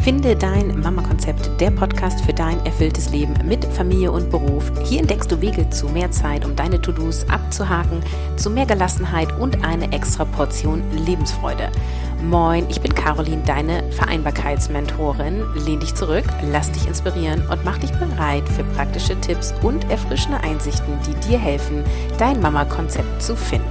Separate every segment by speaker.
Speaker 1: Finde dein Mama-Konzept, der Podcast für dein erfülltes Leben mit Familie und Beruf. Hier entdeckst du Wege zu mehr Zeit, um deine To-Dos abzuhaken, zu mehr Gelassenheit und eine extra Portion Lebensfreude. Moin, ich bin Caroline, deine Vereinbarkeitsmentorin. Lehn dich zurück, lass dich inspirieren und mach dich bereit für praktische Tipps und erfrischende Einsichten, die dir helfen, dein Mama-Konzept zu finden.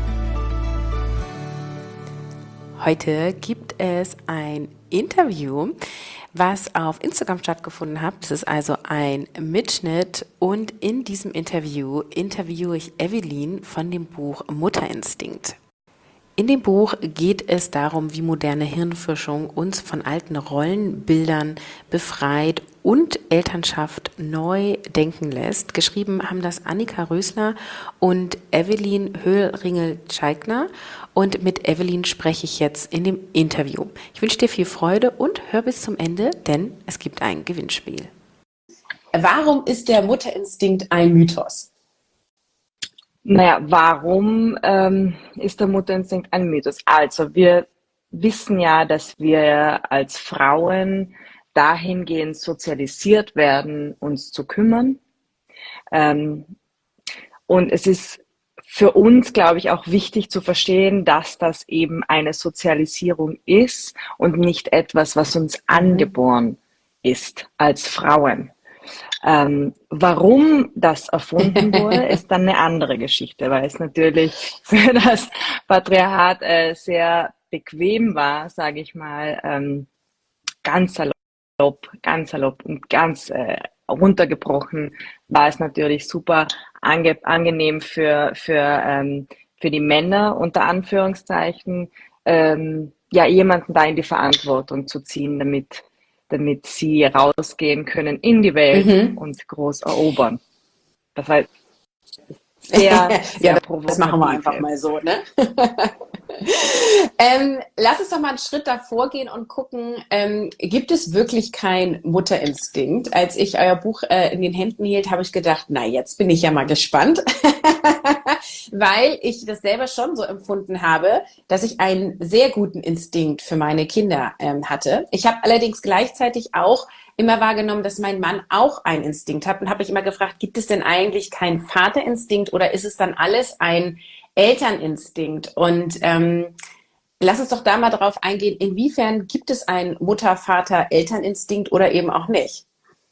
Speaker 1: Heute gibt es ein Interview, was auf Instagram stattgefunden hat. Das ist also ein Mitschnitt und in diesem Interview interviewe ich Evelyn von dem Buch Mutterinstinkt. In dem Buch geht es darum, wie moderne Hirnforschung uns von alten Rollenbildern befreit und Elternschaft neu denken lässt. Geschrieben haben das Annika Rösler und Evelyn Höhlringel-Scheigner. Und mit Evelyn spreche ich jetzt in dem Interview. Ich wünsche dir viel Freude und hör bis zum Ende, denn es gibt ein Gewinnspiel. Warum ist der Mutterinstinkt ein Mythos?
Speaker 2: Naja, warum ist der Mutterinstinkt ein Mythos? Also wir wissen ja, dass wir als Frauen dahingehend sozialisiert werden, uns zu kümmern. Und es ist für uns, glaube ich, auch wichtig zu verstehen, dass das eben eine Sozialisierung ist und nicht etwas, was uns angeboren ist als Frauen. Warum das erfunden wurde, ist dann eine andere Geschichte, weil es natürlich für das Patriarchat sehr bequem war, sage ich mal, ganz salopp und ganz runtergebrochen, war es natürlich super angenehm für die Männer, unter Anführungszeichen, ja, jemanden da in die Verantwortung zu ziehen, damit sie rausgehen können in die Welt und groß erobern. Das heißt, sehr
Speaker 1: ja,
Speaker 2: provokativ.
Speaker 1: Das machen wir einfach mal so, ne? Lass uns doch mal einen Schritt davor gehen und gucken, gibt es wirklich keinen Mutterinstinkt? Als ich euer Buch in den Händen hielt, habe ich gedacht, na, jetzt bin ich ja mal gespannt, weil ich das selber schon so empfunden habe, dass ich einen sehr guten Instinkt für meine Kinder hatte. Ich habe allerdings gleichzeitig auch immer wahrgenommen, dass mein Mann auch einen Instinkt hat und habe mich immer gefragt, gibt es denn eigentlich keinen Vaterinstinkt oder ist es dann alles ein Elterninstinkt? Und lass uns doch da mal drauf eingehen, inwiefern gibt es einen Mutter-Vater-Elterninstinkt oder eben auch nicht?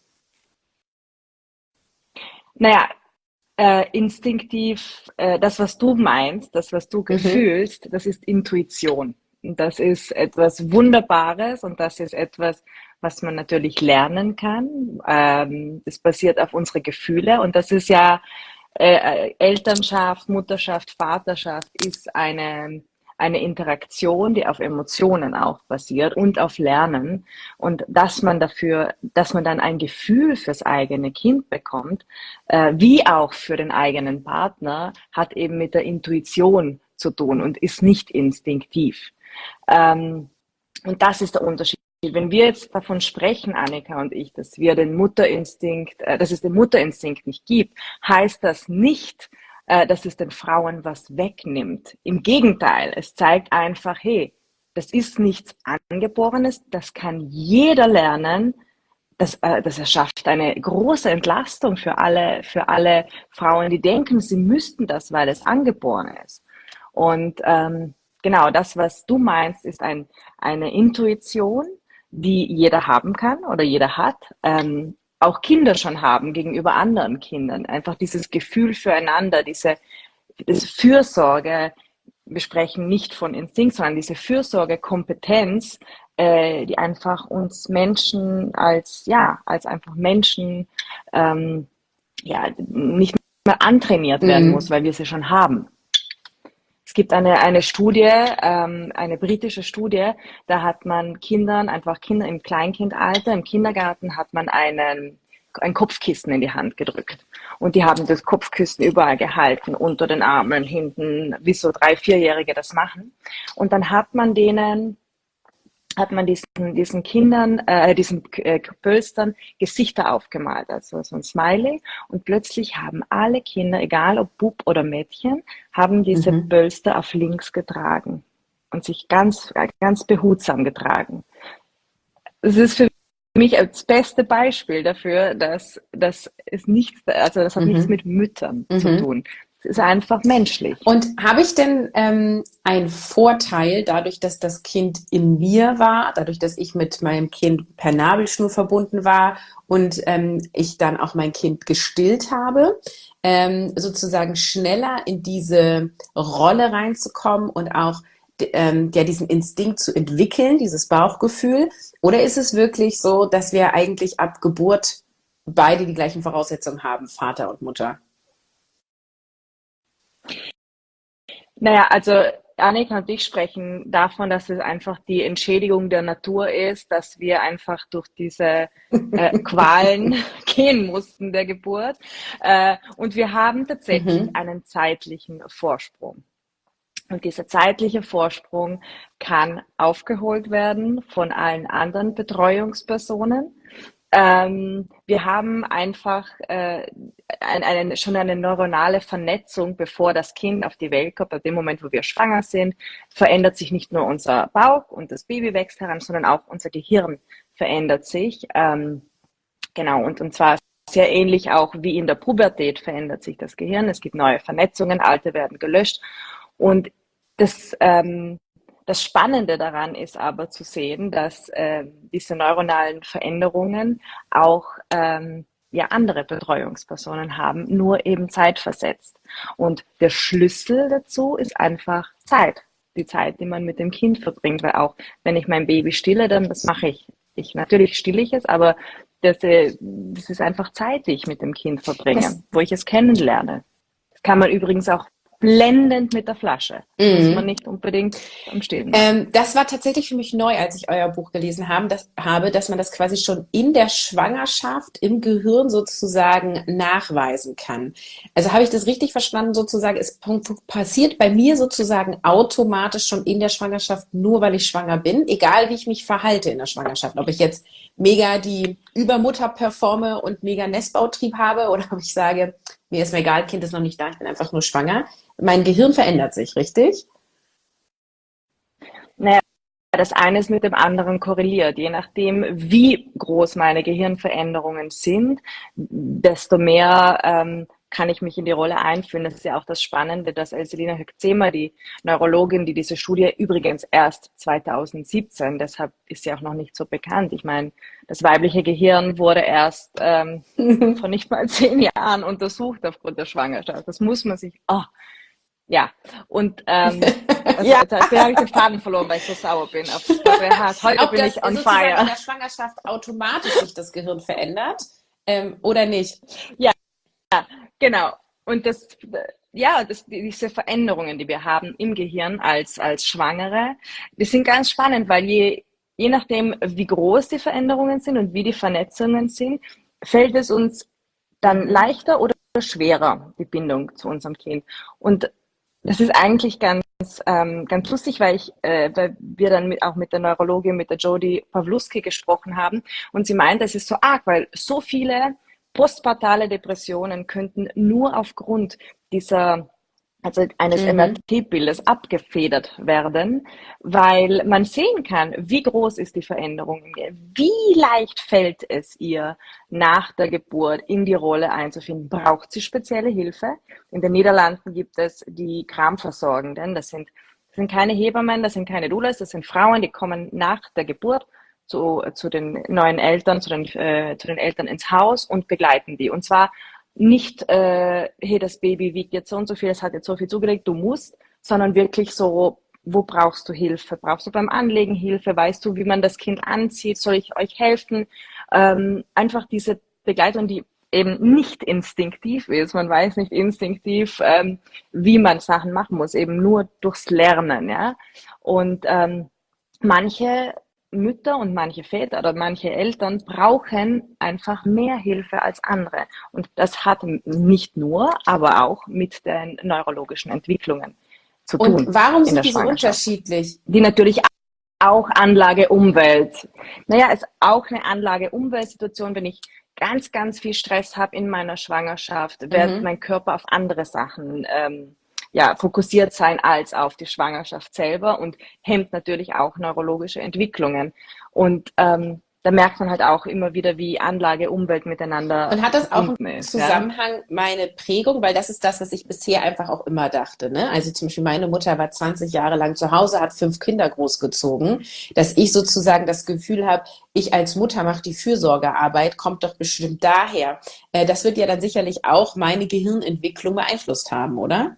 Speaker 2: Naja, instinktiv, das, was du meinst, das, was du fühlst, das ist Intuition. Und das ist etwas Wunderbares und das ist etwas, was man natürlich lernen kann. Das basiert auf unsere Gefühle und das ist ja Elternschaft, Mutterschaft, Vaterschaft ist eine Interaktion, die auf Emotionen auch basiert und auf Lernen. Und dass man dann ein Gefühl fürs eigene Kind bekommt, wie auch für den eigenen Partner, hat eben mit der Intuition zu tun und ist nicht instinktiv. Und das ist der Unterschied. Wenn wir jetzt davon sprechen, Annika und ich, dass es den Mutterinstinkt nicht gibt, heißt das nicht, dass es den Frauen was wegnimmt. Im Gegenteil, es zeigt einfach, hey, das ist nichts Angeborenes, das kann jeder lernen. Das erschafft eine große Entlastung für alle Frauen, die denken, sie müssten das, weil es angeboren ist. Und genau das, was du meinst, ist eine Intuition, die jeder haben kann oder jeder hat, auch Kinder schon haben gegenüber anderen Kindern. Einfach dieses Gefühl füreinander, diese Fürsorge, wir sprechen nicht von Instinkt, sondern diese Fürsorgekompetenz, die einfach uns Menschen als einfach Menschen nicht mehr antrainiert werden muss, weil wir sie schon haben. Es gibt eine Studie, eine britische Studie, da hat man Kinder im Kleinkindalter, im Kindergarten hat man ein Kopfkissen in die Hand gedrückt. Und die haben das Kopfkissen überall gehalten, unter den Armen, hinten, wie so 3-, 4-Jährige das machen. Und dann hat man diesen Kindern, diesen Pölstern Gesichter aufgemalt, also so ein Smiley. Und plötzlich haben alle Kinder, egal ob Bub oder Mädchen, haben diese Pölster auf links getragen und sich ganz, ganz behutsam getragen. es ist für mich das beste Beispiel dafür, dass das ist nichts, also das hat nichts
Speaker 1: Mhm.
Speaker 2: mit Müttern zu
Speaker 1: Mhm.
Speaker 2: tun. Es ist einfach menschlich.
Speaker 1: Und habe ich denn einen Vorteil dadurch, dass das Kind in mir war, dadurch, dass ich mit meinem Kind per Nabelschnur verbunden war und ich dann auch mein Kind gestillt habe, sozusagen schneller in diese Rolle reinzukommen und auch ja, diesen Instinkt zu entwickeln, dieses Bauchgefühl? Oder ist es wirklich so, dass wir eigentlich ab Geburt beide die gleichen Voraussetzungen haben, Vater und Mutter?
Speaker 2: Naja, also Annika und ich sprechen davon, dass es einfach die Entschädigung der Natur ist, dass wir einfach durch diese Qualen gehen mussten der Geburt. Und wir haben tatsächlich
Speaker 1: Mhm.
Speaker 2: einen zeitlichen Vorsprung. Und dieser zeitliche Vorsprung kann aufgeholt werden von allen anderen Betreuungspersonen. Wir haben einfach schon eine neuronale Vernetzung, bevor das Kind auf die Welt kommt. Ab dem Moment, wo wir schwanger sind, verändert sich nicht nur unser Bauch und das Baby wächst heran, sondern auch unser Gehirn verändert sich. Genau, und zwar sehr ähnlich auch wie in der Pubertät verändert sich das Gehirn. Es gibt neue Vernetzungen, alte werden gelöscht. Und das, das Spannende daran ist aber zu sehen, dass diese neuronalen Veränderungen auch ja andere Betreuungspersonen haben, nur eben zeitversetzt. Und der Schlüssel dazu ist einfach Zeit. Die Zeit, die man mit dem Kind verbringt, weil auch wenn ich mein Baby stille, dann das mache ich. Natürlich stille ich es, aber das ist einfach Zeit, die ich mit dem Kind verbringe,
Speaker 1: Das,
Speaker 2: wo ich es kennenlerne. Das kann man übrigens auch blendend mit der Flasche. Muss man
Speaker 1: mhm.
Speaker 2: nicht unbedingt am Stillen machen.
Speaker 1: Das war tatsächlich für mich neu, als ich euer Buch gelesen habe, dass man das quasi schon in der Schwangerschaft im Gehirn sozusagen nachweisen kann. Also habe ich das richtig verstanden, sozusagen, es passiert bei mir sozusagen automatisch schon in der Schwangerschaft, nur weil ich schwanger bin, egal wie ich mich verhalte in der Schwangerschaft. Ob ich jetzt mega die Übermutter performe und mega Nestbautrieb habe oder ob ich sage, mir ist mir egal, Kind ist noch nicht da, ich bin einfach nur schwanger. Mein Gehirn verändert sich, richtig?
Speaker 2: Naja, das eine ist mit dem anderen korreliert. Je nachdem, wie groß meine Gehirnveränderungen sind, desto mehr kann ich mich in die Rolle einfühlen. Das ist ja auch das Spannende, dass Elselina Hökzema, die Neurologin, die diese Studie übrigens erst 2017, deshalb ist sie auch noch nicht so bekannt. Ich meine, das weibliche Gehirn wurde erst vor nicht mal 10 Jahren untersucht aufgrund der Schwangerschaft. Das muss man sich, oh, ja, und
Speaker 1: Ja,
Speaker 2: jetzt habe ich den Faden verloren, weil ich so sauer bin auf Patriarchat. Heute
Speaker 1: ob
Speaker 2: bin
Speaker 1: das
Speaker 2: ich on
Speaker 1: sozusagen in
Speaker 2: fire.
Speaker 1: der Schwangerschaft automatisch sich das Gehirn verändert oder nicht.
Speaker 2: Ja, genau. Und diese Veränderungen, die wir haben im Gehirn als Schwangere, die sind ganz spannend, weil je nachdem, wie groß die Veränderungen sind und wie die Vernetzungen sind, fällt es uns dann leichter oder schwerer, die Bindung zu unserem Kind. Und das ist eigentlich ganz lustig, weil wir dann auch mit der Neurologin, mit der Jodie Pawlowski gesprochen haben und sie meinte, es ist so arg, weil so viele postpartale Depressionen könnten nur aufgrund dieser also eines
Speaker 1: Mhm.
Speaker 2: MRT-Bildes abgefedert werden, weil man sehen kann, wie groß ist die Veränderung in ihr, wie leicht fällt es ihr nach der Geburt in die Rolle einzufinden. Braucht sie spezielle Hilfe? In den Niederlanden gibt es die Kramversorgenden, das sind keine Hebammen, das sind keine Doulas, das sind Frauen, die kommen nach der Geburt zu den neuen Eltern, zu den Eltern ins Haus und begleiten die. Und zwar nicht, hey, das Baby wiegt jetzt so und so viel, es hat jetzt so viel zugelegt, du musst, sondern wirklich so, wo brauchst du Hilfe? Brauchst du beim Anlegen Hilfe? Weißt du, wie man das Kind anzieht? Soll ich euch helfen? Einfach diese Begleitung, die eben nicht instinktiv ist. Man weiß nicht instinktiv, wie man Sachen machen muss, eben nur durchs Lernen, ja. Und manche Mütter und manche Väter oder manche Eltern brauchen einfach mehr Hilfe als andere. Und das hat nicht nur, aber auch mit den neurologischen Entwicklungen zu
Speaker 1: Und
Speaker 2: tun
Speaker 1: warum
Speaker 2: in der
Speaker 1: sind die so
Speaker 2: Schwangerschaft.
Speaker 1: unterschiedlich?
Speaker 2: Die natürlich auch Anlage Umwelt. Naja, ist auch eine Anlage Umweltsituation. Wenn ich ganz, ganz viel Stress habe in meiner Schwangerschaft, wird
Speaker 1: Mhm.
Speaker 2: mein Körper auf andere Sachen ja, fokussiert sein als auf die Schwangerschaft selber und hemmt natürlich auch neurologische Entwicklungen. Und da merkt man halt auch immer wieder, wie Anlage, Umwelt miteinander
Speaker 1: Und hat das auch
Speaker 2: verbunden
Speaker 1: einen
Speaker 2: ist. Ja?
Speaker 1: Zusammenhang, meine Prägung, weil das ist das, was ich bisher einfach auch immer dachte. Ne? Also zum Beispiel meine Mutter war 20 Jahre lang zu Hause, hat 5 Kinder großgezogen, dass ich sozusagen das Gefühl habe, ich als Mutter mache die Fürsorgearbeit, kommt doch bestimmt daher. Das wird ja dann sicherlich auch meine Gehirnentwicklung beeinflusst haben, oder?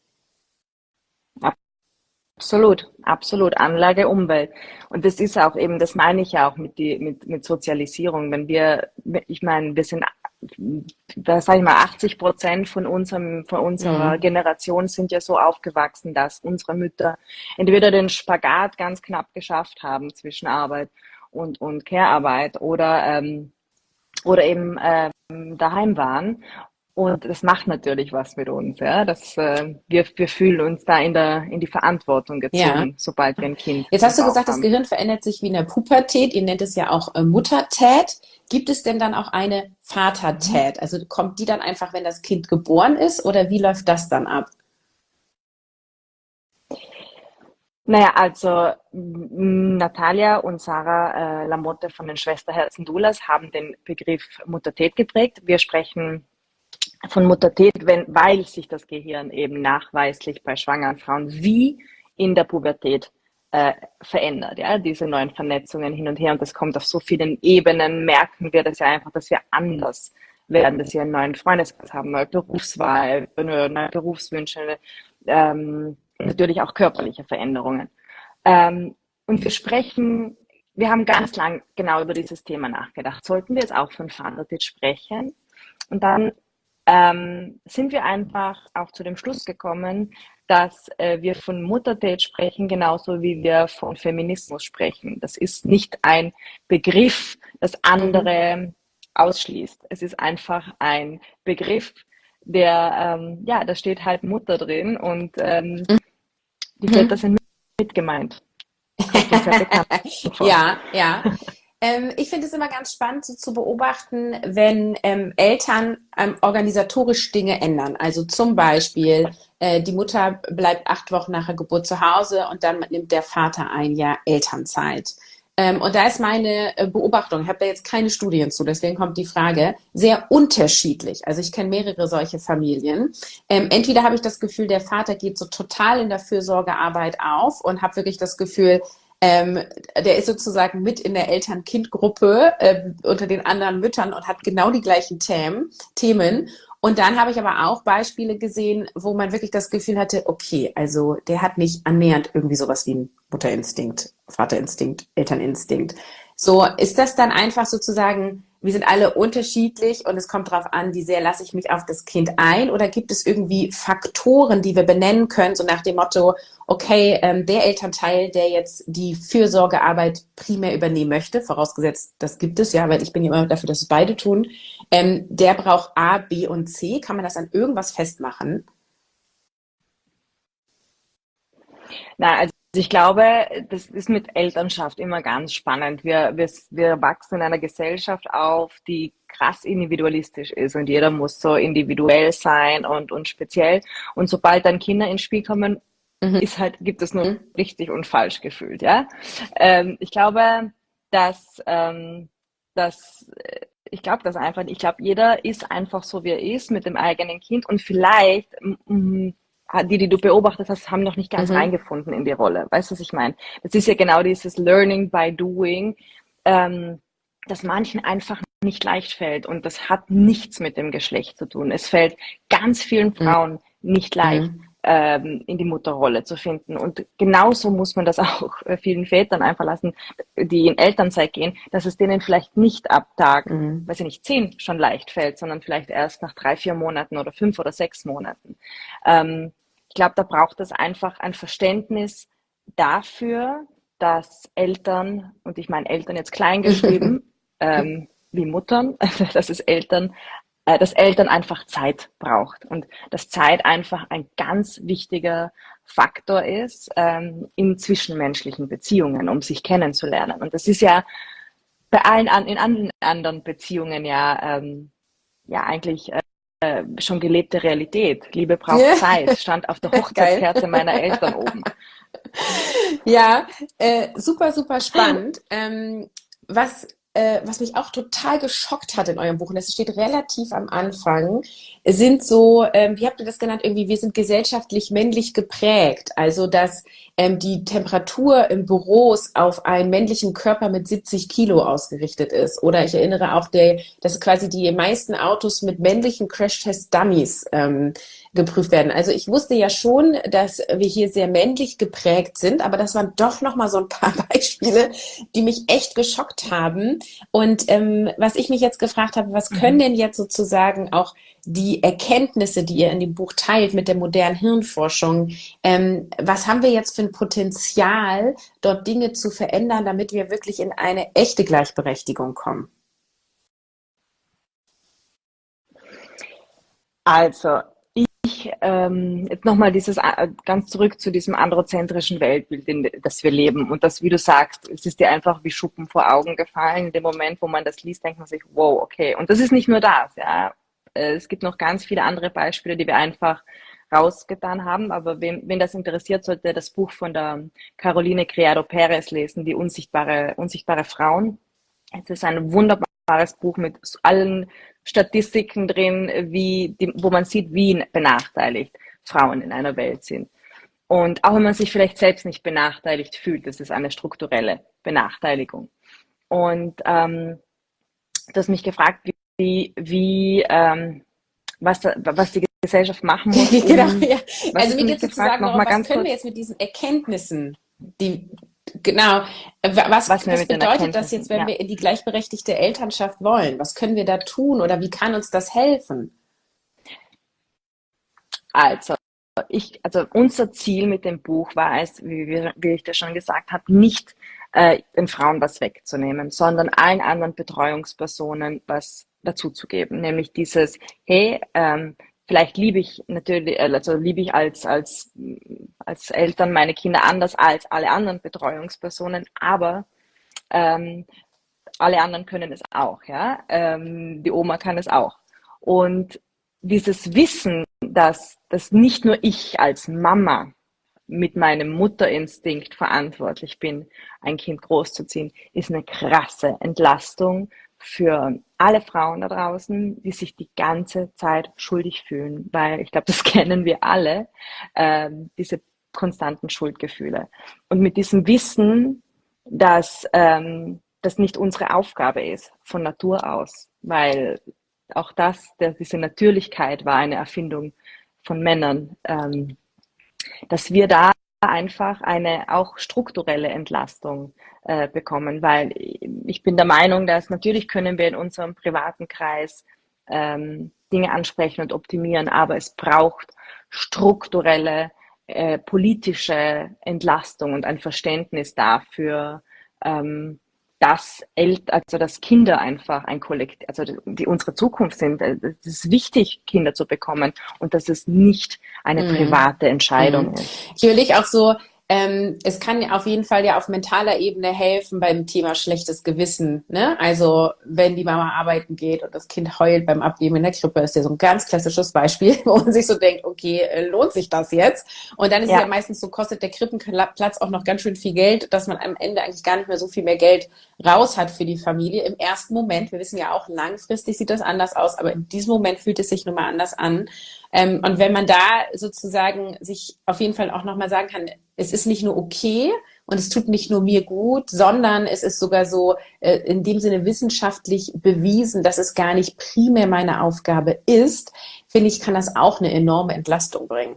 Speaker 2: Absolut, absolut. Anlage, Umwelt. Und das ist auch eben, das meine ich ja auch mit Sozialisierung. Wenn wir, ich meine, wir sind, da sage ich mal, 80% von unserer
Speaker 1: Mhm.
Speaker 2: Generation sind ja so aufgewachsen, dass unsere Mütter entweder den Spagat ganz knapp geschafft haben zwischen Arbeit und Care-Arbeit oder eben daheim waren. Und das macht natürlich was mit uns, ja. Wir fühlen uns da in die Verantwortung
Speaker 1: Ja.
Speaker 2: gezogen, sobald wir ein Kind
Speaker 1: Jetzt
Speaker 2: im
Speaker 1: hast du
Speaker 2: Bauch
Speaker 1: gesagt, das
Speaker 2: haben.
Speaker 1: Gehirn verändert sich wie in der Pubertät. Ihr nennt es ja auch Muttertät. Gibt es denn dann auch eine
Speaker 2: Mhm.
Speaker 1: Vatertät? Also kommt die dann einfach, wenn das Kind geboren ist, oder wie läuft das dann ab?
Speaker 2: Naja, also Natalia und Sarah Lamotte von den Schwesterherzen Doulas haben den Begriff Muttertät geprägt. Wir sprechen von Muttertät, weil sich das Gehirn eben nachweislich bei schwangeren Frauen wie in der Pubertät verändert. Ja? Diese neuen Vernetzungen hin und her, und das kommt auf so vielen Ebenen, merken wir das ja einfach, dass wir anders werden, dass wir einen neuen Freundeskreis haben, neue Berufswahl, neue Berufswünsche, natürlich auch körperliche Veränderungen. Und wir haben ganz lang genau über dieses Thema nachgedacht. Sollten wir jetzt auch von Vatertät sprechen? Und dann sind wir einfach auch zu dem Schluss gekommen, dass wir von Muttertät sprechen, genauso wie wir von Feminismus sprechen. Das ist nicht ein Begriff, das
Speaker 1: Mhm.
Speaker 2: andere ausschließt. Es ist einfach ein Begriff, ja, da steht halt Mutter drin und die Väter
Speaker 1: Mhm.
Speaker 2: sind mit gemeint. Kommt uns sehr bekannt vor.
Speaker 1: Ja, ja. Ich finde es immer ganz spannend so zu beobachten, wenn Eltern organisatorisch Dinge ändern. Also zum Beispiel, die Mutter bleibt 8 Wochen nach der Geburt zu Hause und dann nimmt der Vater ein Jahr Elternzeit. Und da ist meine Beobachtung, ich habe da jetzt keine Studien zu, deswegen kommt die Frage, sehr unterschiedlich. Also ich kenne mehrere solche Familien. Entweder habe ich das Gefühl, der Vater geht so total in der Fürsorgearbeit auf und habe wirklich das Gefühl, der ist sozusagen mit in der Eltern-Kind-Gruppe unter den anderen Müttern und hat genau die gleichen Themen. Und dann habe ich aber auch Beispiele gesehen, wo man wirklich das Gefühl hatte, okay, also der hat nicht annähernd irgendwie sowas wie einen Mutterinstinkt, Vaterinstinkt, Elterninstinkt. So, ist das dann einfach sozusagen, wir sind alle unterschiedlich und es kommt darauf an, wie sehr lasse ich mich auf das Kind ein, oder gibt es irgendwie Faktoren, die wir benennen können, so nach dem Motto, okay, der Elternteil, der jetzt die Fürsorgearbeit primär übernehmen möchte, vorausgesetzt, das gibt es ja, weil ich bin ja immer dafür, dass es beide tun, der braucht A, B und C. Kann man das an irgendwas festmachen?
Speaker 2: Na, also ich glaube, das ist mit Elternschaft immer ganz spannend. Wir wachsen in einer Gesellschaft auf, die krass individualistisch ist, und jeder muss so individuell sein und speziell. Und sobald dann Kinder ins Spiel kommen,
Speaker 1: Mhm.
Speaker 2: gibt es nur richtig und falsch gefühlt, ja. Ich glaube, dass, ich glaube das einfach, ich glaube, jeder ist einfach so, wie er ist, mit dem eigenen Kind, und vielleicht, die du beobachtet hast, haben noch nicht ganz
Speaker 1: Mhm.
Speaker 2: reingefunden in die Rolle. Weißt du, was ich meine? Das ist ja genau dieses Learning by Doing, ähm, das manchen einfach nicht leicht fällt, und das hat nichts mit dem Geschlecht zu tun. Es fällt ganz vielen Frauen nicht leicht,
Speaker 1: Mhm.
Speaker 2: in die Mutterrolle zu finden. Und genauso muss man das auch vielen Vätern einfach lassen, die in Elternzeit gehen, dass es denen vielleicht nicht ab Tag,
Speaker 1: Mhm.
Speaker 2: weiß ich nicht, 10 schon leicht fällt, sondern vielleicht erst nach 3, 4 Monaten oder 5 oder 6 Monaten. Ich glaube, da braucht es einfach ein Verständnis dafür, dass Eltern, und ich meine Eltern jetzt klein geschrieben, wie Muttern, dass dass Eltern einfach Zeit braucht, und dass Zeit einfach ein ganz wichtiger Faktor ist in zwischenmenschlichen Beziehungen, um sich kennenzulernen. Und das ist ja in allen anderen Beziehungen ja eigentlich schon gelebte Realität. Liebe braucht
Speaker 1: Ja.
Speaker 2: Zeit, stand auf der
Speaker 1: Geil.
Speaker 2: Hochzeitskerze meiner Eltern oben.
Speaker 1: Ja, super, super spannend. Was was mich auch total geschockt hat in eurem Buch, und das steht relativ am Anfang, sind so, wie habt ihr das genannt, irgendwie, wir sind gesellschaftlich männlich geprägt. Also, dass die Temperatur im Büros auf einen männlichen Körper mit 70 Kilo ausgerichtet ist. Oder ich erinnere auch, dass quasi die meisten Autos mit männlichen Crash-Test-Dummies geprüft werden. Also ich wusste ja schon, dass wir hier sehr männlich geprägt sind, aber das waren doch noch mal so ein paar Beispiele, die mich echt geschockt haben. Und was ich mich jetzt gefragt habe, was können denn jetzt sozusagen auch die Erkenntnisse, die ihr in dem Buch teilt mit der modernen Hirnforschung, was haben wir jetzt für ein Potenzial, dort Dinge zu verändern, damit wir wirklich in eine echte Gleichberechtigung kommen?
Speaker 2: Also, jetzt nochmal dieses ganz zurück zu diesem androzentrischen Weltbild, in das wir leben. Und das, wie du sagst, es ist dir einfach wie Schuppen vor Augen gefallen. In dem Moment, wo man das liest, denkt man sich, wow, okay. Und das ist nicht nur das, ja. Es gibt noch ganz viele andere Beispiele, die wir einfach rausgetan haben. Aber wen das interessiert, sollte das Buch von der Caroline Criado Perez lesen, die unsichtbare Frauen. Es ist ein wunderbares Buch mit allen Statistiken drin, wo man sieht, wie benachteiligt Frauen in einer Welt sind. Und auch wenn man sich vielleicht selbst nicht benachteiligt fühlt, das ist eine strukturelle Benachteiligung. Und du hast mich gefragt, was die Gesellschaft machen muss,
Speaker 1: Genau, ja.
Speaker 2: was
Speaker 1: Also
Speaker 2: hast
Speaker 1: mir
Speaker 2: du
Speaker 1: geht
Speaker 2: mich
Speaker 1: es
Speaker 2: gefragt?
Speaker 1: sozusagen darum,
Speaker 2: Nochmal
Speaker 1: was
Speaker 2: ganz
Speaker 1: können wir
Speaker 2: kurz,
Speaker 1: jetzt mit diesen Erkenntnissen, die, genau, was,
Speaker 2: was wir
Speaker 1: was
Speaker 2: mit den
Speaker 1: bedeutet das
Speaker 2: Erkenntnissen,
Speaker 1: jetzt, wenn
Speaker 2: ja.
Speaker 1: wir in die gleichberechtigte Elternschaft wollen? Was können wir da tun oder wie kann uns das helfen?
Speaker 2: Also, also unser Ziel mit dem Buch war es, wie ich das schon gesagt habe, nicht den Frauen was wegzunehmen, sondern allen anderen Betreuungspersonen was dazuzugeben. Nämlich dieses, hey, vielleicht liebe ich natürlich, also liebe ich als Eltern meine Kinder anders als alle anderen Betreuungspersonen, aber ähm, alle anderen können es auch, ja. Die Oma kann es auch. Und dieses Wissen, dass nicht nur ich als Mama mit meinem Mutterinstinkt verantwortlich bin, ein Kind großzuziehen, ist eine krasse Entlastung für alle Frauen da draußen, die sich die ganze Zeit schuldig fühlen, weil ich glaube, das kennen wir alle, diese konstanten Schuldgefühle. Und mit diesem Wissen, dass das nicht unsere Aufgabe ist von Natur aus, weil auch diese Natürlichkeit war eine Erfindung von Männern, dass wir da einfach eine auch strukturelle Entlastung bekommen, weil ich bin der Meinung, dass natürlich können wir in unserem privaten Kreis Dinge ansprechen und optimieren, aber es braucht strukturelle politische Entlastung und ein Verständnis dafür, dass Kinder einfach ein Kollektiv, also die unsere Zukunft sind. Es ist wichtig, Kinder zu bekommen und dass es nicht eine
Speaker 1: Mhm.
Speaker 2: private Entscheidung
Speaker 1: Mhm.
Speaker 2: ist.
Speaker 1: Ich überlege auch so, es kann ja auf jeden Fall ja auf mentaler Ebene helfen beim Thema schlechtes Gewissen. Ne? Also wenn die Mama arbeiten geht und das Kind heult beim Abgeben in der Krippe, ist ja so ein ganz klassisches Beispiel, wo man sich so denkt, okay, lohnt sich das jetzt? Und dann ist es ja
Speaker 2: Ja,
Speaker 1: meistens so, kostet der Krippenplatz auch noch ganz schön viel Geld, dass man am Ende eigentlich gar nicht mehr so viel mehr Geld raus hat für die Familie. Im ersten Moment, wir wissen ja auch, langfristig sieht das anders aus, aber in diesem Moment fühlt es sich nun mal anders an. Und wenn man da sozusagen sich auf jeden Fall auch nochmal sagen kann, es ist nicht nur okay und es tut nicht nur mir gut, sondern es ist sogar so in dem Sinne wissenschaftlich bewiesen, dass es gar nicht primär meine Aufgabe ist, finde ich, kann das auch eine enorme Entlastung bringen.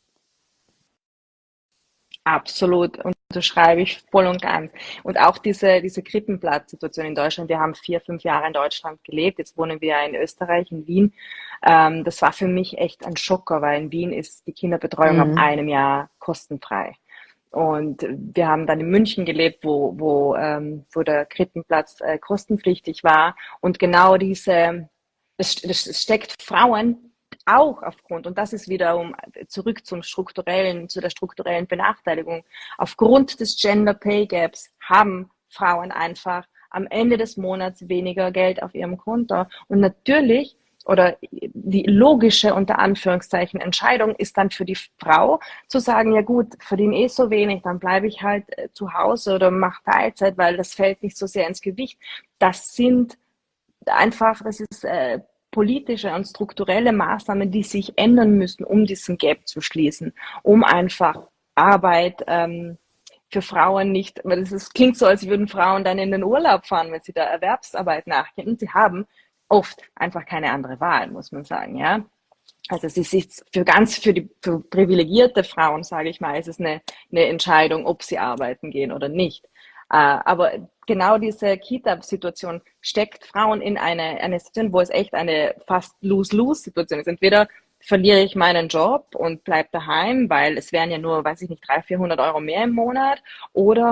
Speaker 2: absolut. Unterschreibe ich voll und ganz. Und auch diese Krippenplatzsituation in Deutschland. Wir haben 4, 5 Jahre in Deutschland gelebt. Jetzt wohnen wir in Österreich, in Wien. Das war für mich echt ein Schocker, weil in Wien ist die Kinderbetreuung ab
Speaker 1: Mhm.
Speaker 2: einem Jahr kostenfrei. Und wir haben dann in München gelebt, wo der Krippenplatz kostenpflichtig war. Und genau das steckt Frauen auch aufgrund, und das ist wiederum zurück zu der strukturellen Benachteiligung. Aufgrund des Gender Pay Gaps haben Frauen einfach am Ende des Monats weniger Geld auf ihrem Konto. Und natürlich oder die logische, unter Anführungszeichen, Entscheidung ist dann für die Frau zu sagen, ja gut, verdiene eh so wenig, dann bleibe ich halt zu Hause oder mache Teilzeit, weil das fällt nicht so sehr ins Gewicht. Das sind einfach, das ist politische und strukturelle Maßnahmen, die sich ändern müssen, um diesen Gap zu schließen, um einfach Arbeit für Frauen nicht, weil klingt so, als würden Frauen dann in den Urlaub fahren, wenn sie der Erwerbsarbeit nachgehen. Und sie haben oft einfach keine andere Wahl, muss man sagen, ja. Also es ist für privilegierte Frauen, sage ich mal, ist es eine Entscheidung, ob sie arbeiten gehen oder nicht. Aber genau diese Kita-Situation steckt Frauen in eine Situation, wo es echt eine fast Lose-Lose-Situation ist. Entweder verliere ich meinen Job und bleibe daheim, weil es wären ja nur, weiß ich nicht, 300, 400 Euro mehr im Monat. Oder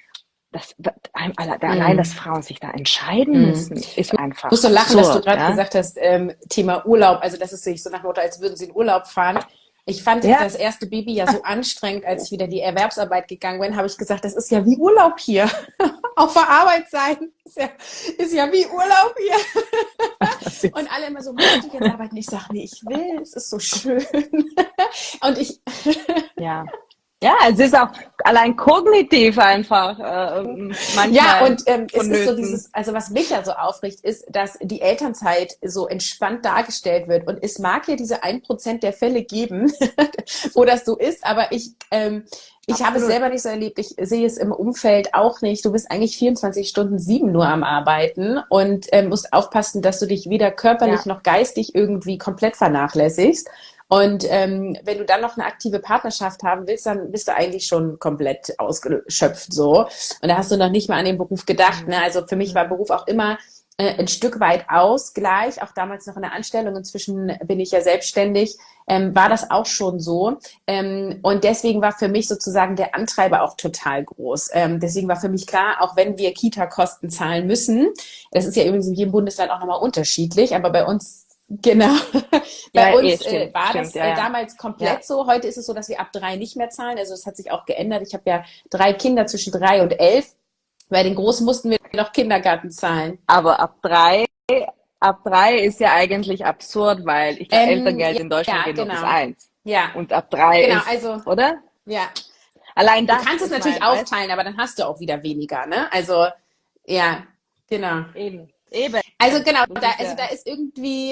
Speaker 2: allein, dass Frauen sich da entscheiden müssen, ist einfach
Speaker 1: Ich muss so lachen, dass du
Speaker 2: absurd,
Speaker 1: gerade
Speaker 2: ja?
Speaker 1: gesagt hast, Thema Urlaub, also das ist sich so nach dem Motto, als würden sie in Urlaub fahren. Ich fand
Speaker 2: Ja,
Speaker 1: das erste Baby ja so anstrengend, als ich wieder in die Erwerbsarbeit gegangen bin, habe ich gesagt, das ist ja wie Urlaub hier. Auf der Arbeit sein ist ja wie Urlaub hier. Und alle immer so, musst du jetzt arbeiten? Ich sage, nee, ich will, es ist so schön. Und ich,
Speaker 2: ja. Ja, es ist auch allein kognitiv einfach manchmal
Speaker 1: ja, und es ist so
Speaker 2: vonnöten.
Speaker 1: dieses, also was mich ja so aufregt, ist, dass die Elternzeit so entspannt dargestellt wird. Und es mag ja diese 1% der Fälle geben, wo das so ist, aber ich habe es
Speaker 2: Absolut.
Speaker 1: selber nicht so erlebt. Ich sehe es im Umfeld auch nicht. Du bist eigentlich 24/7 nur am Arbeiten und musst aufpassen, dass du dich weder körperlich
Speaker 2: Ja.
Speaker 1: noch geistig irgendwie komplett vernachlässigst. Und wenn du dann noch eine aktive Partnerschaft haben willst, dann bist du eigentlich schon komplett ausgeschöpft so. Und da hast du noch nicht mal an den Beruf gedacht. Ne? Also für mich war Beruf auch immer ein Stück weit Ausgleich, auch damals noch in der Anstellung. Inzwischen bin ich ja selbstständig, war das auch schon so. Und deswegen war für mich sozusagen der Antreiber auch total groß. Deswegen war für mich klar, auch wenn wir Kita-Kosten zahlen müssen, das ist ja übrigens in jedem Bundesland auch nochmal unterschiedlich, aber bei uns genau. Bei
Speaker 2: Ja,
Speaker 1: uns
Speaker 2: stimmt,
Speaker 1: war
Speaker 2: stimmt,
Speaker 1: das
Speaker 2: ja, ja.
Speaker 1: damals komplett
Speaker 2: Ja.
Speaker 1: so. Heute ist es so, dass wir ab 3 nicht mehr zahlen. Also das hat sich auch geändert. Ich habe ja 3 Kinder zwischen 3 und 11. Bei den Großen mussten wir noch Kindergarten zahlen.
Speaker 2: Aber ab drei ist ja eigentlich absurd, weil ich glaube, Elterngeld in Deutschland
Speaker 1: Ja,
Speaker 2: geht nur bis
Speaker 1: genau.
Speaker 2: 1.
Speaker 1: Ja,
Speaker 2: Und ab 3
Speaker 1: genau.
Speaker 2: ist,
Speaker 1: Also,
Speaker 2: oder?
Speaker 1: ja.
Speaker 2: Allein
Speaker 1: Du
Speaker 2: das
Speaker 1: kannst es
Speaker 2: ist
Speaker 1: natürlich
Speaker 2: mein, weißt
Speaker 1: aufteilen, aber dann hast du auch wieder weniger, ne? Also, ja, genau.
Speaker 2: eben.
Speaker 1: Also genau,
Speaker 2: Das
Speaker 1: da,
Speaker 2: ist
Speaker 1: also
Speaker 2: ja,
Speaker 1: da ist irgendwie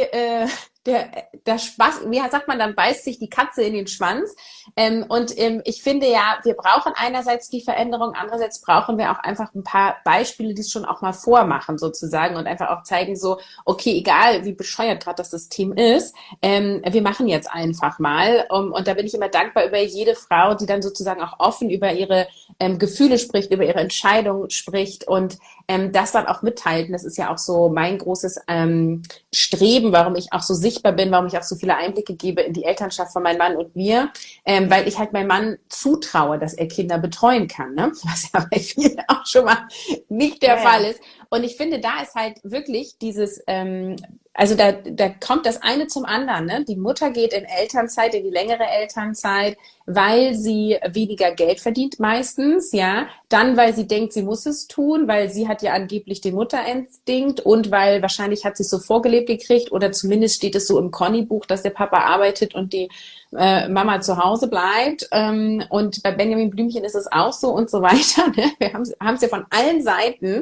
Speaker 1: der Spaß, wie sagt man, dann beißt sich die Katze in den Schwanz. Ich finde ja, wir brauchen einerseits die Veränderung, andererseits brauchen wir auch einfach ein paar Beispiele, die es schon auch mal vormachen sozusagen und einfach auch zeigen so, okay, egal wie bescheuert gerade das System ist, wir machen jetzt einfach mal. Und da bin ich immer dankbar über jede Frau, die dann sozusagen auch offen über ihre Gefühle spricht, über ihre Entscheidungen spricht und das dann auch mitteilt. Und das ist ja auch so mein großes Streben, warum ich auch so sichtbar bin, warum ich auch so viele Einblicke gebe in die Elternschaft von meinem Mann und mir, weil ich halt meinem Mann zutraue, dass er Kinder betreuen kann, ne? Was ja bei vielen auch schon mal nicht der
Speaker 2: ja,
Speaker 1: Fall
Speaker 2: ja.
Speaker 1: ist. Und ich finde, da ist halt wirklich dieses, also da kommt das eine zum anderen, ne? Die Mutter geht in Elternzeit, in die längere Elternzeit, weil sie weniger Geld verdient meistens, ja. Dann, weil sie denkt, sie muss es tun, weil sie hat ja angeblich den Mutterinstinkt und weil wahrscheinlich hat sie es so vorgelebt gekriegt oder zumindest steht es so im Conny-Buch, dass der Papa arbeitet und die Mama zu Hause bleibt. Und bei Benjamin Blümchen ist es auch so und so weiter. Ne? Wir haben es ja von allen Seiten.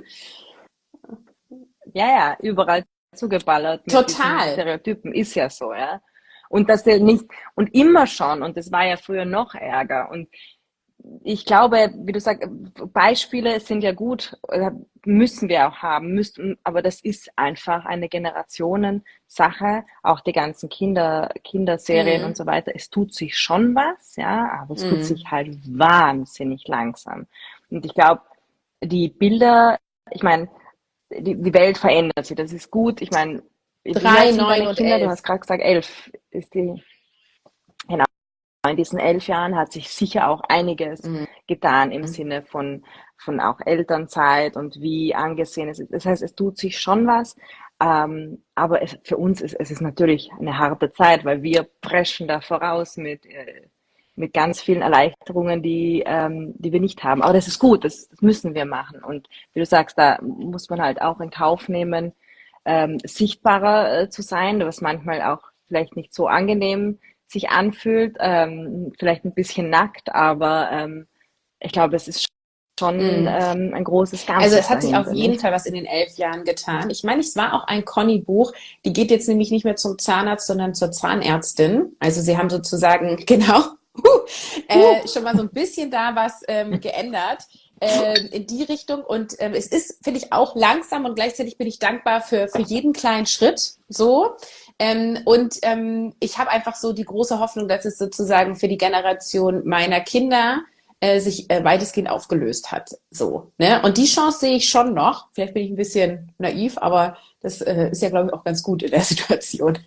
Speaker 2: Ja, ja, überall zugeballert mit diesen
Speaker 1: Total.
Speaker 2: Stereotypen, ist ja so, ja. Und dass der nicht, und immer schon, und das war ja früher noch ärger. Und ich glaube, wie du sagst, Beispiele sind ja gut, müssen wir auch haben, aber das ist einfach eine Generationensache, auch die ganzen Kinderserien und so weiter. Es tut sich schon was, ja, aber es tut sich halt wahnsinnig langsam. Und ich glaube, die Bilder, ich meine, die Welt verändert sich, das ist gut. Ich meine, wie
Speaker 1: 3,
Speaker 2: alt sind
Speaker 1: 9
Speaker 2: deine
Speaker 1: und
Speaker 2: Kinder? Du
Speaker 1: 11.
Speaker 2: hast gerade gesagt, 11 ist die, genau. In diesen 11 Jahren hat sich sicher auch einiges getan im Sinne von auch Elternzeit und wie angesehen es ist. Das heißt, es tut sich schon was, aber für uns ist es ist natürlich eine harte Zeit, weil wir preschen da voraus mit ganz vielen Erleichterungen, die wir nicht haben. Aber das ist gut, das müssen wir machen. Und wie du sagst, da muss man halt auch in Kauf nehmen, sichtbarer zu sein, was manchmal auch vielleicht nicht so angenehm sich anfühlt, vielleicht ein bisschen nackt, aber ich glaube, es ist schon
Speaker 1: Mhm.
Speaker 2: ein großes
Speaker 1: Also es
Speaker 2: Ganzes
Speaker 1: hat sich auf
Speaker 2: dahinter,
Speaker 1: jeden
Speaker 2: nicht?
Speaker 1: Fall was in den 11 Jahren getan. Ich meine, es war auch ein Conny-Buch. Die geht jetzt nämlich nicht mehr zum Zahnarzt, sondern zur Zahnärztin. Also sie haben sozusagen, genau, schon mal so ein bisschen da was geändert in die Richtung. Und es ist, finde ich, auch langsam und gleichzeitig bin ich dankbar für jeden kleinen Schritt so. Ich habe einfach so die große Hoffnung, dass es sozusagen für die Generation meiner Kinder sich weitestgehend aufgelöst hat. So, ne? Und die Chance sehe ich schon noch. Vielleicht bin ich ein bisschen naiv, aber das ist ja, glaube ich, auch ganz gut in der Situation.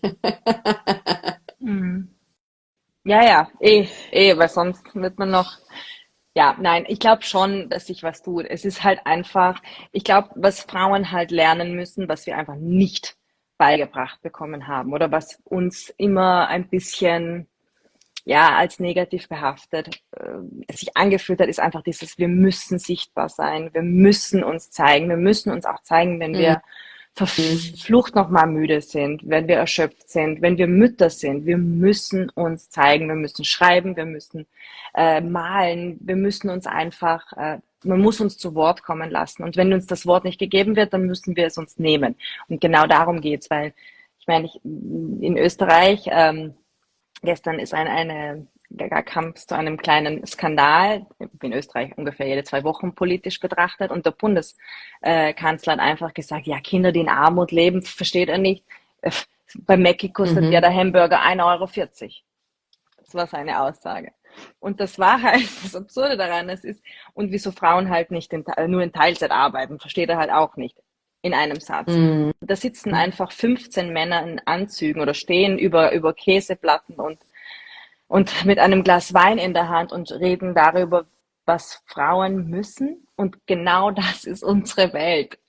Speaker 2: Mhm. Ja, ja, weil sonst wird man noch. Ja, nein, ich glaube schon, dass sich was tut. Es ist halt einfach, ich glaube, was Frauen halt lernen müssen, was wir einfach nicht beigebracht bekommen haben oder was uns immer ein bisschen, ja, als negativ behaftet sich angefühlt hat, ist einfach dieses, wir müssen sichtbar sein, wir müssen uns zeigen, wir müssen uns auch zeigen, wenn
Speaker 1: Mhm.
Speaker 2: wir verflucht nochmal müde sind, wenn wir erschöpft sind, wenn wir Mütter sind. Wir müssen uns zeigen, wir müssen schreiben, wir müssen malen, wir müssen uns einfach, man muss uns zu Wort kommen lassen. Und wenn uns das Wort nicht gegeben wird, dann müssen wir es uns nehmen. Und genau darum geht's, weil ich meine, in Österreich gestern ist da kam es zu einem kleinen Skandal, in Österreich ungefähr jede 2 Wochen politisch betrachtet, und der Bundeskanzler hat einfach gesagt, ja, Kinder, die in Armut leben, versteht er nicht. Bei Mäcki kostet ja
Speaker 1: Mhm.
Speaker 2: der Hamburger 1,40 Euro. Das war seine Aussage. Und das war halt das Absurde daran. Und wieso Frauen halt nicht nur in Teilzeit arbeiten, versteht er halt auch nicht in einem Satz.
Speaker 1: Mhm.
Speaker 2: Da sitzen einfach 15 Männer in Anzügen oder stehen über Käseplatten und mit einem Glas Wein in der Hand und reden darüber, was Frauen müssen. Und genau das ist unsere Welt.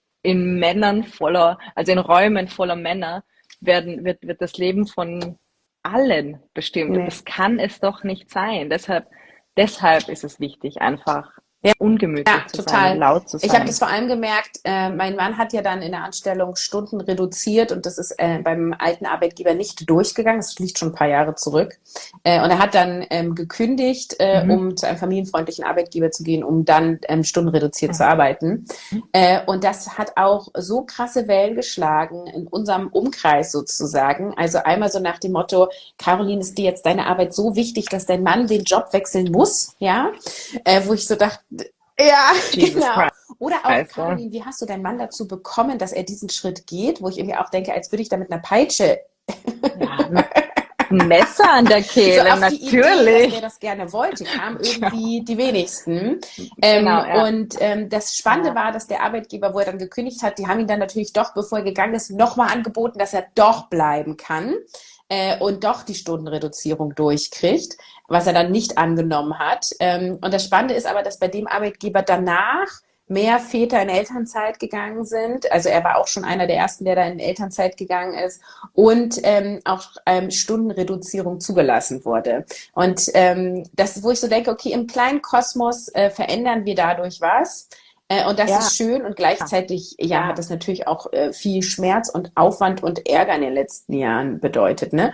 Speaker 2: Also in Räumen voller Männer wird das Leben von allen bestimmt. Und
Speaker 1: Nee.
Speaker 2: das kann es doch nicht sein. Deshalb ist es wichtig, einfach
Speaker 1: Ja, ja,
Speaker 2: ungemütlich zu sein und
Speaker 1: total.
Speaker 2: laut zu
Speaker 1: Ich habe das
Speaker 2: sein.
Speaker 1: vor allem gemerkt, mein Mann hat ja dann in der Anstellung Stunden reduziert und das ist beim alten Arbeitgeber nicht durchgegangen. Das liegt schon ein paar Jahre zurück. Und er hat dann gekündigt,
Speaker 2: Mhm.
Speaker 1: um zu einem familienfreundlichen Arbeitgeber zu gehen, um dann Stunden reduziert zu
Speaker 2: Mhm.
Speaker 1: arbeiten. Und das hat auch so krasse Wellen geschlagen in unserem Umkreis sozusagen. Also einmal so nach dem Motto, Caroline, ist dir jetzt deine Arbeit so wichtig, dass dein Mann den Job wechseln muss? Ja, wo ich so dachte, ja,
Speaker 2: Jesus
Speaker 1: genau. Oder auch,
Speaker 2: Christ. Ja.
Speaker 1: Caroline, wie hast du deinen Mann dazu bekommen, dass er diesen Schritt geht? Wo ich irgendwie auch denke, als würde ich da mit einer Peitsche
Speaker 2: Ja, mit einem Messer an der
Speaker 1: so
Speaker 2: Kehle,
Speaker 1: auf die Idee, dass der
Speaker 2: natürlich.
Speaker 1: das gerne wollte, kamen irgendwie die wenigsten.
Speaker 2: Genau, ja.
Speaker 1: Das Spannende
Speaker 2: Ja.
Speaker 1: war, dass der Arbeitgeber, wo er dann gekündigt hat, die haben ihn dann natürlich doch, bevor er gegangen ist, nochmal angeboten, dass er doch bleiben kann und doch die Stundenreduzierung durchkriegt, was er dann nicht angenommen hat. Und das Spannende ist aber, dass bei dem Arbeitgeber danach mehr Väter in Elternzeit gegangen sind. Also er war auch schon einer der ersten, der da in Elternzeit gegangen ist und auch Stundenreduzierung zugelassen wurde. Und das, wo ich so denke, okay, im kleinen Kosmos verändern wir dadurch was. Und das
Speaker 2: Ja,
Speaker 1: ist schön und gleichzeitig, ja, hat
Speaker 2: ja.
Speaker 1: das natürlich auch viel Schmerz und Aufwand und Ärger in den letzten Jahren bedeutet, ne?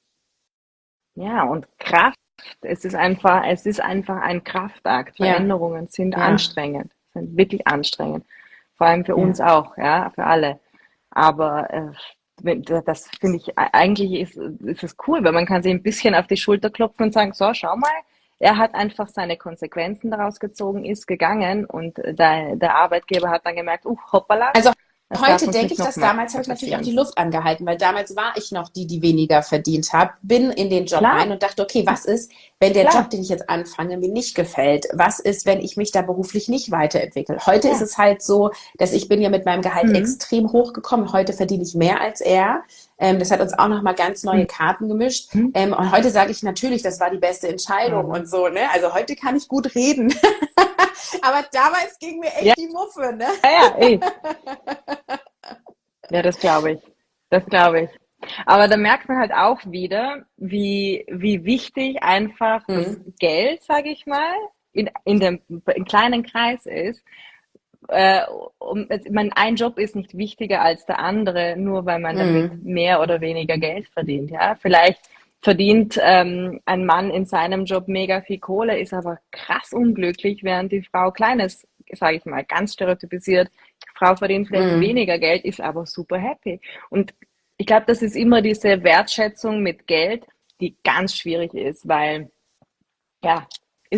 Speaker 2: Ja, und Kraft. Es ist einfach ein Kraftakt.
Speaker 1: Ja,
Speaker 2: Veränderungen sind
Speaker 1: ja,
Speaker 2: anstrengend, sind wirklich anstrengend. Vor allem für uns
Speaker 1: ja.
Speaker 2: auch, ja, für alle. Aber das finde ich, eigentlich ist es cool, weil man kann sich ein bisschen auf die Schulter klopfen und sagen, so, schau mal, er hat einfach seine Konsequenzen daraus gezogen, ist gegangen, und der Arbeitgeber hat dann gemerkt, hoppala,
Speaker 1: Also
Speaker 2: das darf
Speaker 1: heute
Speaker 2: uns
Speaker 1: denke
Speaker 2: nicht
Speaker 1: ich das,
Speaker 2: nochmal
Speaker 1: damals habe ich natürlich auch die
Speaker 2: passieren.
Speaker 1: Luft angehalten, weil damals war ich noch die, die weniger verdient habe, bin in den Job
Speaker 2: Klar,
Speaker 1: rein und dachte, okay, was ist, wenn der Job,
Speaker 2: klar,
Speaker 1: den ich jetzt anfange, mir nicht gefällt? Was ist, wenn ich mich da beruflich nicht weiterentwickle? Heute ist
Speaker 2: ja.
Speaker 1: es halt so, dass ich bin ja mit meinem Gehalt
Speaker 2: Mhm.
Speaker 1: extrem hochgekommen. Heute verdiene ich mehr als er. Das hat uns auch nochmal ganz neue Karten gemischt.
Speaker 2: Mhm.
Speaker 1: Und heute sage ich natürlich, das war die beste Entscheidung
Speaker 2: Mhm.
Speaker 1: und so, ne? Also heute kann ich gut reden. Aber damals ging mir
Speaker 2: Ja,
Speaker 1: echt die Muffe, ne?
Speaker 2: ja, ja, Ja, das glaube ich. Das glaube ich. Aber da merkt man halt auch wieder, wie wichtig einfach das
Speaker 1: Hm.
Speaker 2: Geld, sage ich mal, in dem in kleinen Kreis ist, ein Job ist nicht wichtiger als der andere, nur weil man damit mehr oder weniger Geld verdient. Ja, vielleicht verdient ein Mann in seinem Job mega viel Kohle, ist aber krass unglücklich, während die Frau kleines, sage ich mal, ganz stereotypisiert, Frau verdient vielleicht weniger Geld, ist aber super happy. Und ich glaube, das ist immer diese Wertschätzung mit Geld, die ganz schwierig ist, weil ja,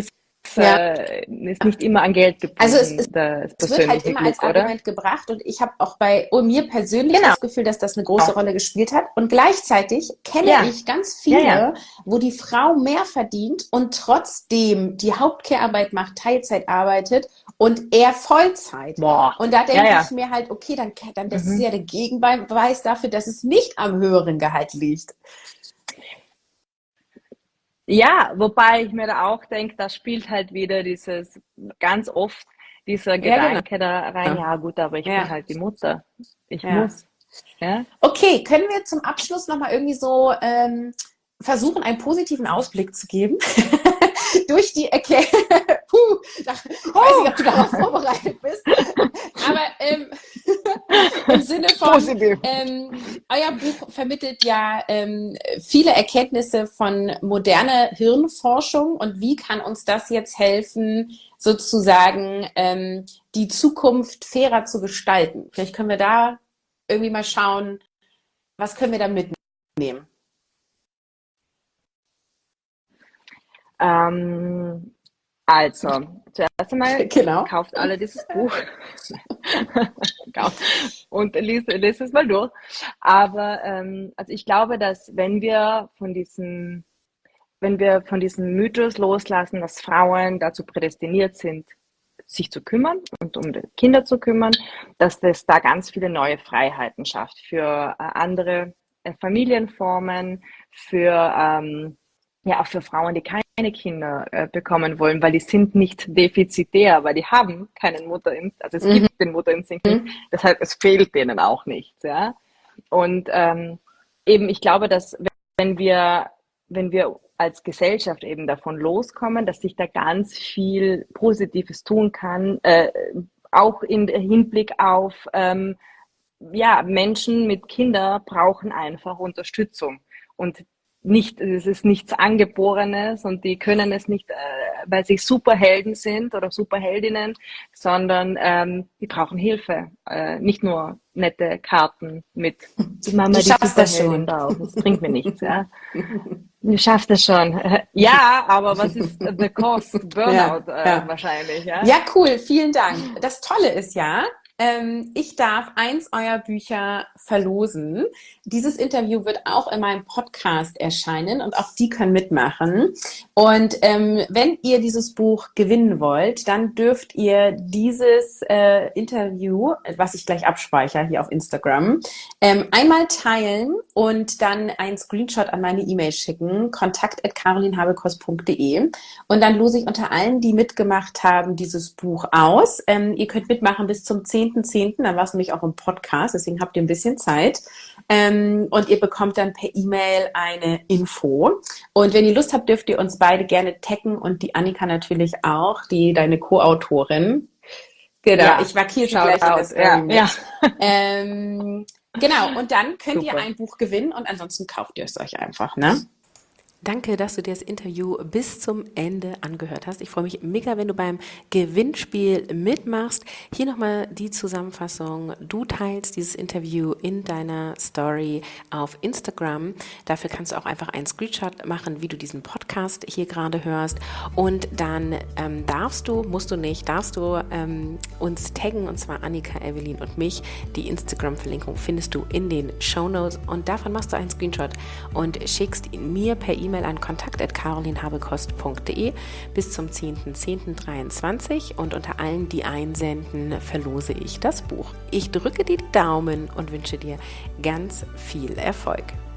Speaker 2: ist nicht immer an Geld gebunden.
Speaker 1: Also es wird halt immer als Argument gebracht und ich habe auch bei mir persönlich das Gefühl, dass das eine große Rolle gespielt hat. Und gleichzeitig kenne ich ganz viele, wo die Frau mehr verdient und trotzdem die Hauptkehrarbeit macht, Teilzeit arbeitet und er Vollzeit.
Speaker 2: Boah.
Speaker 1: Und da denke ich mir halt, okay, dann das ist ja der Gegenbeweis dafür, dass es nicht am höheren Gehalt liegt.
Speaker 2: Ja, wobei ich mir da auch denke, da spielt halt wieder ganz oft dieser Gedanke da rein, ja gut, aber ich bin halt die Mutter. Ich muss. Ja?
Speaker 1: Okay, können wir zum Abschluss nochmal irgendwie so versuchen, einen positiven Ausblick zu geben? Durch die Erklärung. Ich weiß nicht, ob du darauf vorbereitet bist. Aber im Sinne von, euer Buch vermittelt ja viele Erkenntnisse von moderner Hirnforschung. Und wie kann uns das jetzt helfen, sozusagen die Zukunft fairer zu gestalten? Vielleicht können wir da irgendwie mal schauen, was können wir da mitnehmen?
Speaker 2: Also, zuerst einmal kauft alle dieses Buch und liest es mal durch. Aber also ich glaube, dass wenn wir von diesem Mythos loslassen, dass Frauen dazu prädestiniert sind, sich zu kümmern und um die Kinder zu kümmern, dass das da ganz viele neue Freiheiten schafft für andere Familienformen, auch für Frauen, die keine Kinder bekommen wollen, weil die sind nicht defizitär, weil die haben keinen Mutterinstinkt, also es gibt den Mutterinstinkt nicht, deshalb es fehlt denen auch nichts, ja. Und eben, ich glaube, dass wenn wir als Gesellschaft eben davon loskommen, dass sich da ganz viel Positives tun kann, auch im Hinblick auf Menschen mit Kindern brauchen einfach Unterstützung und es ist nichts Angeborenes und die können es nicht, weil sie Superhelden sind oder Superheldinnen, sondern die brauchen Hilfe. Nicht nur nette Karten mit die Mama, die Superheldin drauf. Das bringt mir nichts. Ja. Du schaffst das schon. Ja, aber was ist the cost? Burnout wahrscheinlich.
Speaker 1: Ja, cool. Vielen Dank. Das Tolle ist ja, ich darf eins eurer Bücher verlosen. Dieses Interview wird auch in meinem Podcast erscheinen und auch die können mitmachen. Und wenn ihr dieses Buch gewinnen wollt, dann dürft ihr dieses Interview, was ich gleich abspeichere hier auf Instagram, einmal teilen und dann einen Screenshot an meine E-Mail schicken, kontakt@carolinhabekost.de, und dann lose ich unter allen, die mitgemacht haben, dieses Buch aus. Ihr könnt mitmachen bis zum 10.10., dann war es nämlich auch im Podcast, deswegen habt ihr ein bisschen Zeit. Und ihr bekommt dann per E-Mail eine Info. Und wenn ihr Lust habt, dürft ihr uns beide gerne taggen und die Annika natürlich auch, deine Co-Autorin. Genau, ja, ich markiere sie gleich in das genau, und dann könnt ihr ein Buch gewinnen und ansonsten kauft ihr es euch einfach, ne? Danke, dass du dir das Interview bis zum Ende angehört hast. Ich freue mich mega, wenn du beim Gewinnspiel mitmachst. Hier nochmal die Zusammenfassung. Du teilst dieses Interview in deiner Story auf Instagram. Dafür kannst du auch einfach einen Screenshot machen, wie du diesen Podcast hier gerade hörst. Und dann darfst du uns taggen, und zwar Annika, Evelyn und mich. Die Instagram-Verlinkung findest du in den Shownotes und davon machst du einen Screenshot und schickst ihn mir per E-Mail an kontakt@carolinhabekost.de bis zum 10.10.23 und unter allen, die einsenden, verlose ich das Buch. Ich drücke dir die Daumen und wünsche dir ganz viel Erfolg.